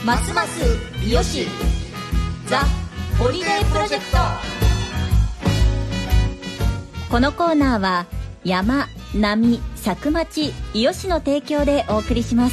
ますます美容師ザ・ホリデープロジェクト。このコーナーは山、波、佐久町、伊予市の提供でお送りします。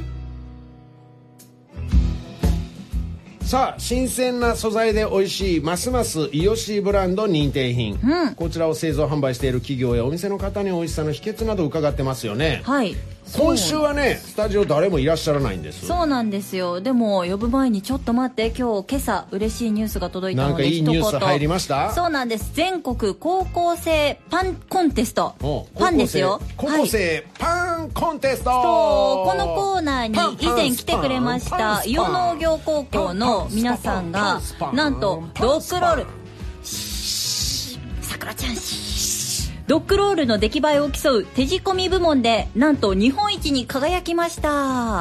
さあ、新鮮な素材で美味しいますます伊予市ブランド認定品、こちらを製造販売している企業やお店の方に美味しさの秘訣など伺ってますよね。 はい。 今週はね、スタジオ誰もいらっしゃらないんです。 そうなんですよ。でも呼ぶ前にちょっと待って、今朝嬉しいニュースが届いたので、 なんかいいニュース入りました？ そうなんです。全国高校生パンコンテスト。パンですよ。 高校生パンコンテスト。 このコーナーに以前来てくれました伊予農業高校の皆さんが、なんとドッグロール、さくらちゃんドッグロールの出来栄えを競う手仕込み部門でなんと日本一に輝きました。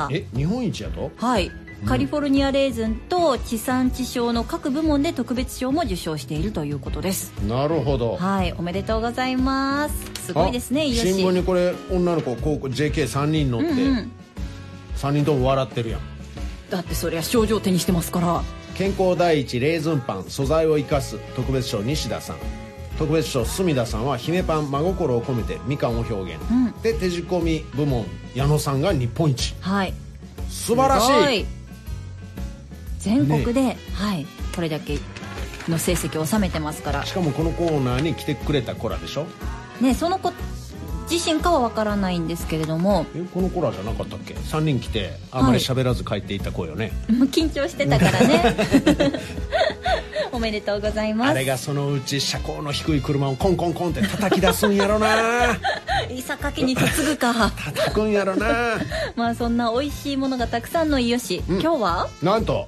日本一やと？ はい、カリフォルニアレーズンと地産地消の各部門で特別賞も受賞しているということです。 なるほど。 はい、おめでとうございます。すごいですね。 新聞にこれ女の子高校 JK3 人載って、3人とも笑ってるやん。 だってそりゃ賞状手にしてますから。 健康第一レーズンパン素材を生かす特別賞西田さん、特別賞隅田さんは姫パン真心を込めてみかんを表現、で手仕込み部門矢野さんが日本一。 はい、 素晴らしい。 全国で、はい、これだけの成績を収めてますから。 しかもこのコーナーに来てくれた子らでしょね。その子自身かは分からないんですけれども、 この子らじゃなかったっけ？3人来てあまり喋らず帰っていった子よね。 緊張してたからねおめでとうございます。 あれがそのうち車高の低い車をコンコンコンって叩き出すんやろないさかきに嫁ぐか叩くんやろなまあそんな美味しいものがたくさんの伊予市、今日はなんと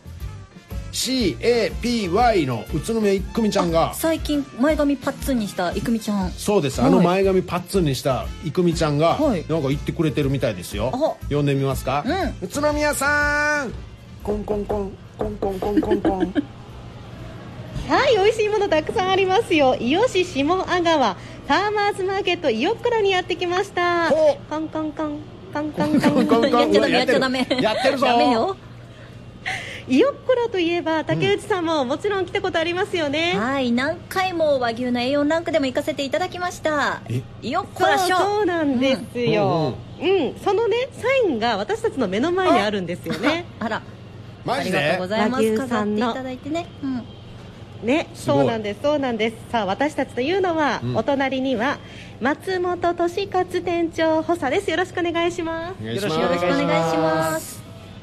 CAPY の宇都宮いくみちゃんが最近前髪パッツンにしたいくみちゃん。 そうです、前髪パッツンにしたいくみちゃんが、なんか言ってくれてるみたいですよ。呼んでみますか？宇都宮さん、コンコンコンコンコンコンコンコンはい、美味しいものたくさんありますよ。伊予市下阿川ファーマーズマーケット伊予倉にやってきました。コンコンコンコンコンコンコンやっちゃダメやってるぞ。 ダメよ。 伊予倉といえば竹内さんももちろん来たことありますよね。 はい、何回も和牛の A4 ランクでも行かせていただきました。伊予倉賞。 そうなんですよ。そのねサインが私たちの目の前にあるんですよね。 あら、 マジで？ ありがとうございます。飾っていただいてね。 ね、そうなんです、そうなんです。さあ、私たちというのは、お隣には松本俊勝店長補佐です。よろしくお願いします。 よろしくお願いします。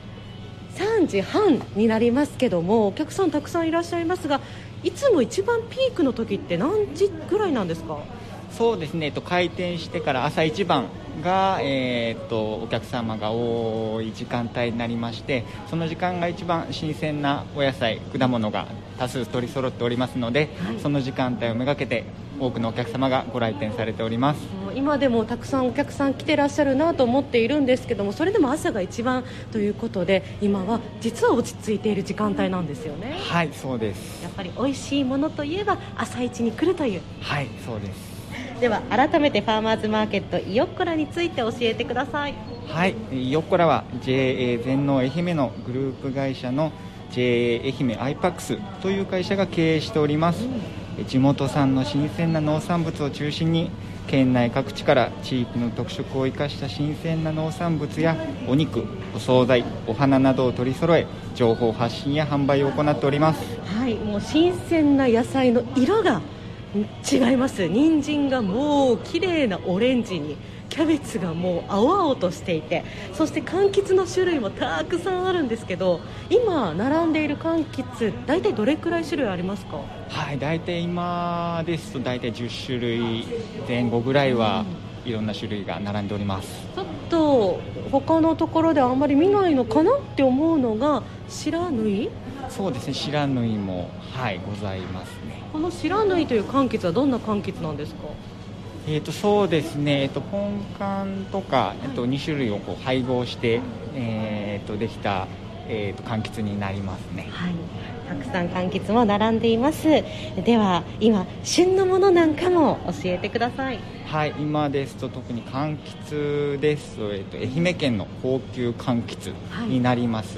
3時半になりますけども、お客さんたくさんいらっしゃいますが、いつも一番ピークの時って何時ぐらいなんですか？ そうですね、開店してから朝一番が、お客様が多い時間帯になりまして、その時間が一番新鮮なお野菜果物が多数取り揃っておりますので、その時間帯をめがけて多くのお客様がご来店されております。 今でもたくさんお客さん来てらっしゃるなと思っているんですけども、それでも朝が一番ということで、今は実は落ち着いている時間帯なんですよね。 はい、そうです。 やっぱり美味しいものといえば朝一に来るという。 はい、そうです。 では改めてファーマーズマーケット伊予倉について教えてください。 はい、伊予倉は JA 全農愛媛のグループ会社の JA 愛媛アイパックスという会社が経営しております。地元産の新鮮な農産物を中心に県内各地から地域の特色を生かした新鮮な農産物やお肉、お惣菜、お花などを取り揃え、情報発信や販売を行っております。 はい、もう新鮮な野菜の色が違います。人参がもう綺麗なオレンジに、キャベツがもう青々としていて、そして柑橘の種類もたくさんあるんですけど、今並んでいる柑橘大体どれくらい種類ありますか？ はい、大体今ですと大体10種類前後ぐらいはいろんな種類が並んでおります。 ちょっと他のところであんまり見ないのかなって思うのが白縫い。 そうですね、白縫いも、はい、ございますね。 この白縫いという柑橘はどんな柑橘なんですか？ そうですね、ポンカンとか、2種類を配合して、できた、柑橘になりますね。 はい、たくさん柑橘も並んでいます。では今旬のものなんかも教えてください。 はい、今ですと特に柑橘ですと、愛媛県の高級柑橘になります、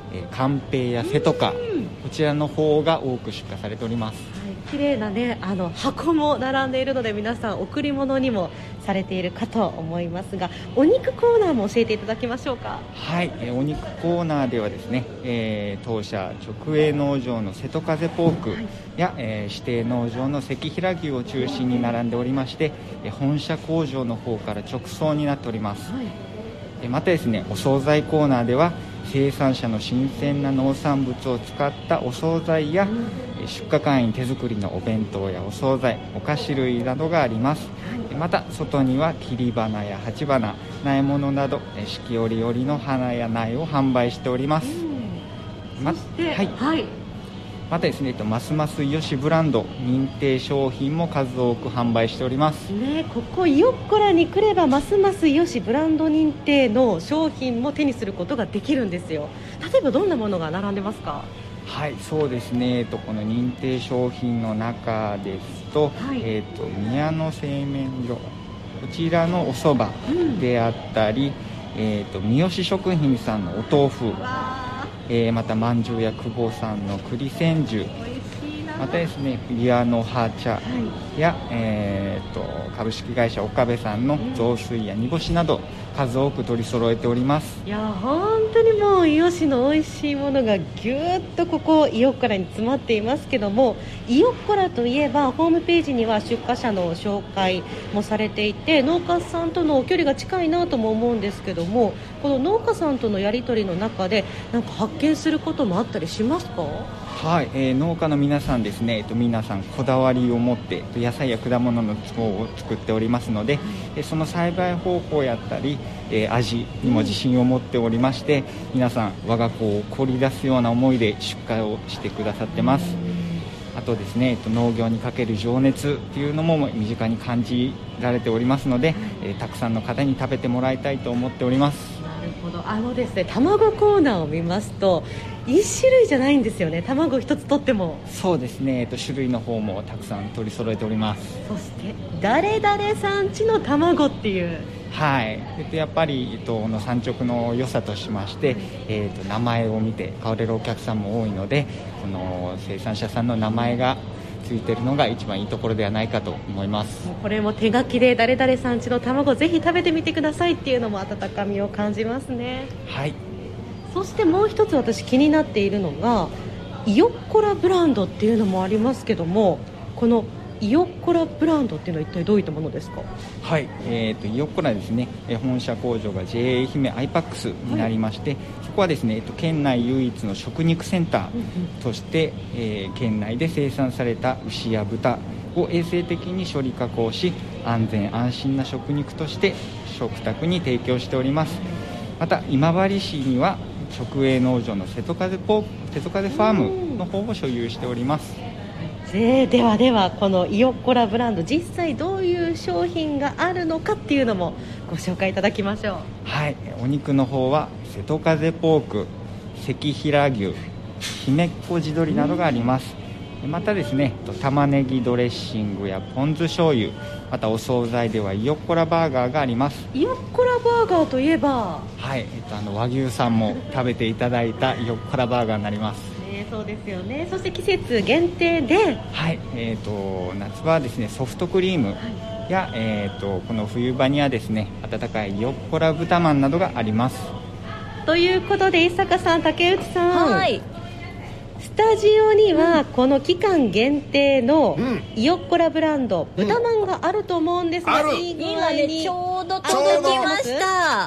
カンペイやセトカ、こちらの方が多く出荷されております。 綺麗なね箱も並んでいるので、皆さん贈り物にもされているかと思いますが、お肉コーナーも教えていただけましょうか。 はい、お肉コーナーではですね、当社直営農場の瀬戸風ポークや、指定農場の関平牛を中心に並んでおりまして、本社工場の方から直送になっております。またですね、お惣菜コーナーでは生産者の新鮮な農産物を使ったお惣菜や、出荷会員手作りのお弁当やお惣菜、お菓子類などがあります。また外には切り花や鉢花、苗物など四季折々の花や苗を販売しております。またですね、ますますよしブランド認定商品も数多く販売しておりますね。ここイオッコラに来ればますますよしブランド認定の商品も手にすることができるんですよ。例えばどんなものが並んでますか？ はい、そうですね、この認定商品の中ですと、宮の製麺所、こちらのお蕎麦であったり、三好食品さんのお豆腐、またまんじゅうや久保さんの栗千住、またですね、ビアの葉茶や、株式会社岡部さんの雑炊や煮干しなど数多く取り揃えております。 いや本当にもう伊予市の美味しいものがぎゅーっとここ伊予コラに詰まっていますけども、伊予コラといえばホームページには出荷者の紹介もされていて、農家さんとの距離が近いなとも思うんですけども、この農家さんとのやり取りの中でなんか発見することもあったりしますか？ はい、農家の皆さんですね、皆さんこだわりを持って野菜や果物の方を作っておりますので、その栽培方法やったり、味にも自信を持っておりまして、皆さん我が子を凝り出すような思いで出荷をしてくださってます。あとですね、農業にかける情熱というのも身近に感じられておりますので、たくさんの方に食べてもらいたいと思っております。 なるほど。ですね、卵コーナーを見ますと1種類じゃないんですよね。卵一つ取っても。 そうですね、種類の方もたくさん取り揃えております。 そして誰々さん家の卵っていう、 はい、やっぱり、産直の良さとしまして、名前を見て買われるお客さんも多いので、この生産者さんの名前がついているのが一番いいところではないかと思います。 これも手書きで誰々さん家の卵ぜひ食べてみてくださいっていうのも温かみを感じますね。 はい。 そしてもう一つ私気になっているのがイオッコラブランドっていうのもありますけども、このイオッコラブランドっていうのは一体どういったものですか？ はい、イオッコラですね、本社工場が JA 愛媛アイパックスになりまして、そこはですね、県内唯一の食肉センターとして、県内で生産された牛や豚を衛生的に処理加工し、安全安心な食肉として食卓に提供しております。また今治市には直営農場の瀬戸風ファームの方を所有しております。 ではこのイオッコラブランド、実際どういう商品があるのかっていうのもご紹介いただきましょう。 はい、お肉の方は瀬戸風ポーク、関平牛、姫っこ地鶏などがあります。またですね、玉ねぎドレッシングやポン酢醤油、またお惣菜ではイオッコラバーガーがあります。 イオッコラバーガーといえば、 はい、和牛さんも食べていただいたイオッコラバーガーになります。 そうですよね。そして季節限定で、 はい、夏場はですねソフトクリームや、この冬場にはですね温かいイオッコラ豚まんなどがあります。 ということで伊坂さん、竹内さん、 はい、 スタジオにはこの期間限定のイオッコラブランド、豚まんがあると思うんですが、いい具合にちょうど届きました。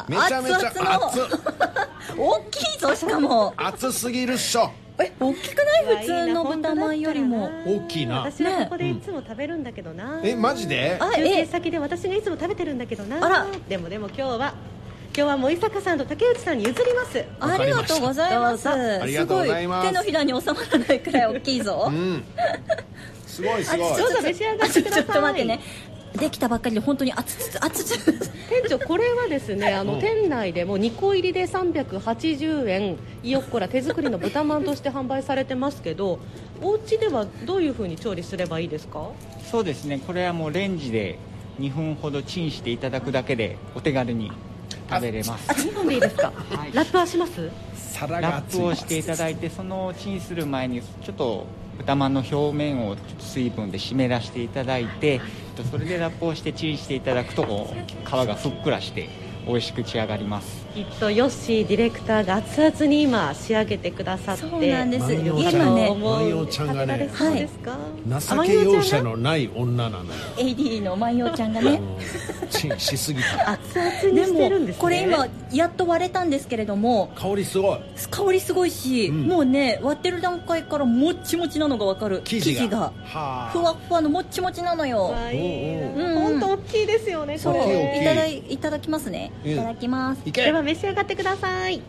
めちゃめちゃ熱大きいぞ。しかも熱すぎるっしょ。 大きくない？普通の豚まんよりも大きいな。 私はここでいつも食べるんだけどな。 マジで？ 中継先で私がいつも食べてるんだけどな。 あら、 でも今日はもう伊坂さんと竹内さんに譲ります。 ありがとうございます。 ありがとうございます。 手のひらに収まらないくらい大きいぞ。 すごい。 どうぞ召し上がってください。 ちょっと待ってね。できたばっかりで本当に熱々。 店長、これはですね、店内でも2個入りで380円、イオッコラ手作りの豚まんとして販売されてますけど、お家ではどういう風に調理すればいいですか？ そうですね、これはもうレンジで2分ほどチンしていただくだけでお手軽に食べれます。 2分でいいですか？ はい、 ラップはします？ ラップをしていただいて、そのチンする前にちょっと豚まんの表面を水分で湿らしていただいて、それでラップをしてチンしていただくと皮がふっくらして美味しく仕上がります。 きっとヨッシーディレクターが熱々に今仕上げてくださって、 そうなんです。 今ね、万葉ちゃんがね、 そうですか、 情け容赦のない女なのよ。 AD の万葉ちゃんがねチンしすぎた。 熱々にしてるんですね。 でもこれ今やっと割れたんですけれども、 香りすごい。 香りすごいし、もうね割ってる段階からもっちもちなのが分かる。生地がふわふわのもっちもちなのよ。 本当大きいですよね。 そう、いただきますね。いただきます。 では召し上がってください。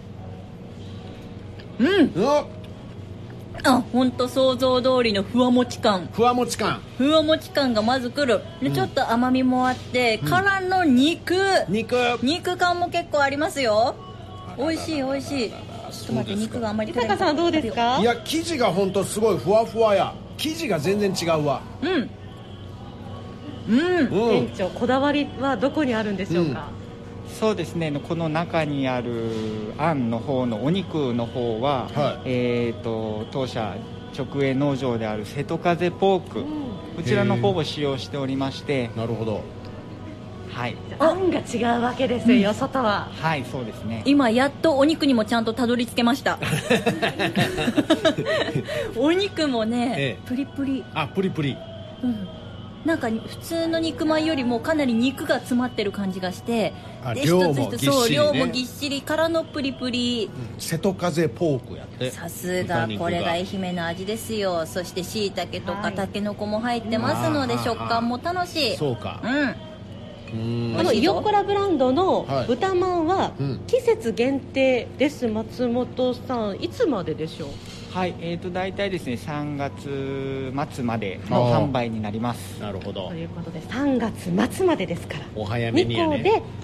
本当想像通りのふわもち感がまずくる。でちょっと甘みもあって、からの肉感も結構ありますよ。美味しい。ちょっと待って、肉があんまり。 伊坂さんどうですか？ いや、生地が本当すごいふわふわや。生地が全然違うわ。 店長、こだわりはどこにあるんでしょうか？ そうですね、この中にあるあんの方のお肉の方は、当社直営農場である瀬戸風ポーク、こちらの方を使用しておりまして。 なるほど。 はい、 あんが違うわけですよ、外は。 はい、そうですね。 今やっとお肉にもちゃんとたどり着けましたお肉もね、プリプリ。 プリプリ。 なんか普通の肉まんよりもかなり肉が詰まってる感じがして、で量もぎっしりね。 量もぎっしりからのプリプリ。 瀬戸風ポークやって。 さすが、これが愛媛の味ですよ。そして椎茸とかたけのこも入ってますので、食感も楽しい。 そうか。 このイオッコラブランドの豚まんは季節限定です。松本さん、いつまででしょう？ はい、大体ですね、3月末までの販売になります。 なるほど。 ということで3月末までですから、 お早めにやね。 2個で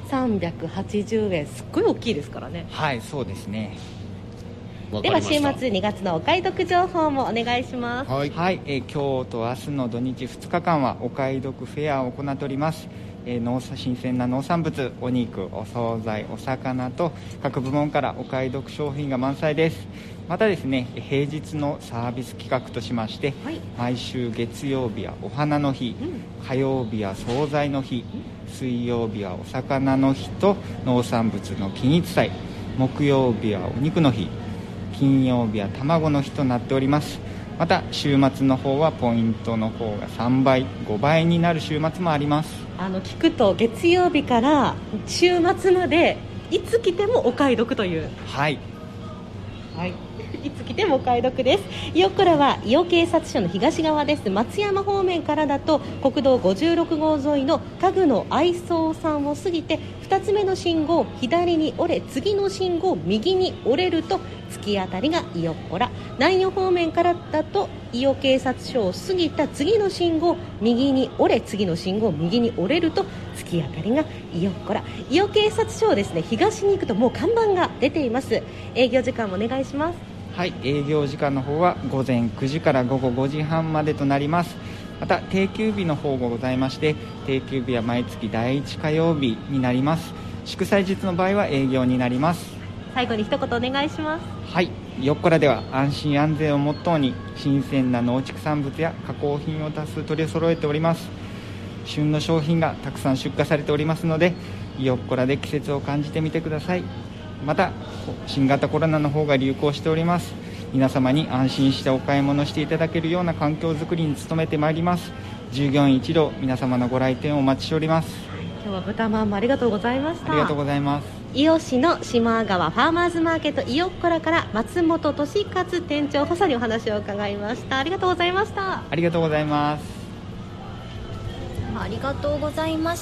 380円、すっごい大きいですからね。 はい、そうですね。 では週末2月のお買い得情報もお願いします。 はい、今日と明日の土日2日間はお買い得フェアを行っております。新鮮な農産物、お肉、お惣菜、お魚と各部門からお買い得商品が満載です。またですね、平日のサービス企画としまして、毎週月曜日はお花の日、火曜日は惣菜の日、水曜日はお魚の日と農産物の均一祭、木曜日はお肉の日、金曜日は卵の日となっております。また週末の方はポイントの方が3倍5倍になる週末もあります。 聞くと月曜日から週末までいつ来てもお買い得という。 はい、 いつ来てもお買い得です。イオッコラは伊予警察署の東側です。松山方面からだと国道56号沿いの家具の愛想さんを過ぎて2つ目の信号左に折れ、次の信号右に折れると突き当たりがイオッコラ。南予方面からだと伊予警察署を過ぎた次の信号右に折れ、次の信号右に折れると突き当たりがイオッコラ。伊予警察署をですね、東に行くともう看板が出ています。営業時間もお願いします。 はい、営業時間の方は午前9時から午後5時半までとなります。また定休日の方がございまして、定休日は毎月第1火曜日になります。祝祭日の場合は営業になります。 最後に一言お願いします。 はい、イオッコラでは安心安全をモットーに新鮮な農畜産物や加工品を多数取り揃えております。旬の商品がたくさん出荷されておりますので、イオッコラで季節を感じてみてください。また新型コロナの方が流行しております。皆様に安心してお買い物していただけるような環境づくりに努めてまいります。従業員一同皆様のご来店をお待ちしております。 今日は豚まんもありがとうございました。 ありがとうございます。 伊予市の島川ファーマーズマーケットイオッコラから松本俊勝店長補佐にお話を伺いました。ありがとうございました。 ありがとうございます。 ありがとうございました。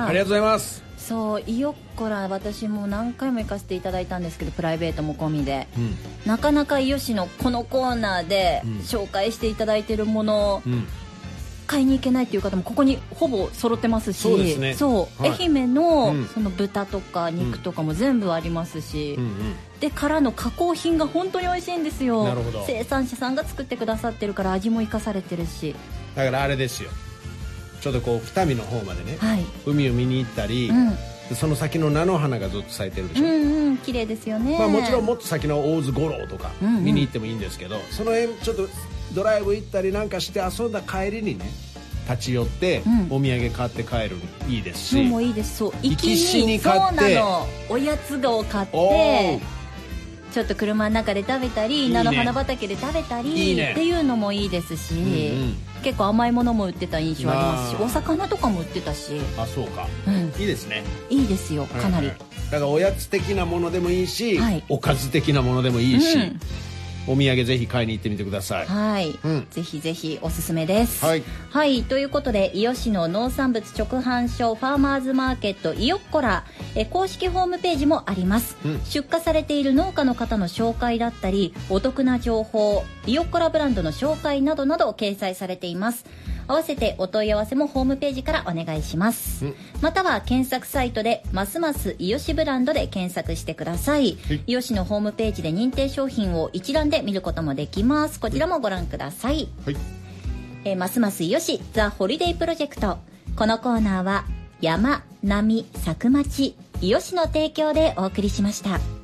ありがとうございます。 そう、イオッコラ私も何回も行かせていただいたんですけど、プライベートも込みで、なかなか伊予市のこのコーナーで紹介していただいているもの、買いに行けないっていう方もここにほぼ揃ってますし、 そうですね。 そう、愛媛のその豚とか肉とかも全部ありますし、でからの加工品が本当に美味しいんですよ。 なるほど。 生産者さんが作ってくださってるから味も生かされてるし、 だからあれですよ、ちょっとこう二見の方までね、 はい、 海を見に行ったり、 でその先の菜の花がずっと咲いてるでしょ、 綺麗ですよね。 まあ、もちろんもっと先の大津五郎とか見に行ってもいいんですけど、その辺ちょっとドライブ行ったりなんかして遊んだ帰りにね立ち寄って、お土産買って帰るいいですし、 もういいです。そう行きしに買って、 そうなの、おやつを買ってちょっと車の中で食べたり、菜の花畑で食べたりっていうのもいいですし、結構甘いものも売ってた印象ありますし、お魚とかも売ってたし。 あ、そうか、いいですね。 いいですよ、かなり。 だからおやつ的なものでもいいし、おかず的なものでもいいし、お土産ぜひ買いに行ってみてください。 はい、ぜひぜひおすすめです。はい、ということで伊予市の農産物直販所ファーマーズマーケットイヨッコラ公式ホームページもあります。出荷されている農家の方の紹介だったり、お得な情報、イヨッコラブランドの紹介などなど掲載されています。合わせてお問い合わせもホームページからお願いします。または検索サイトでますます伊予市ブランドで検索してください。伊予市のホームページで認定商品を一覧で見ることもできます。こちらもご覧ください。ますます伊予市ザ・ホリデイプロジェクト。このコーナーは山、波、佐久町、伊予市の提供でお送りしました。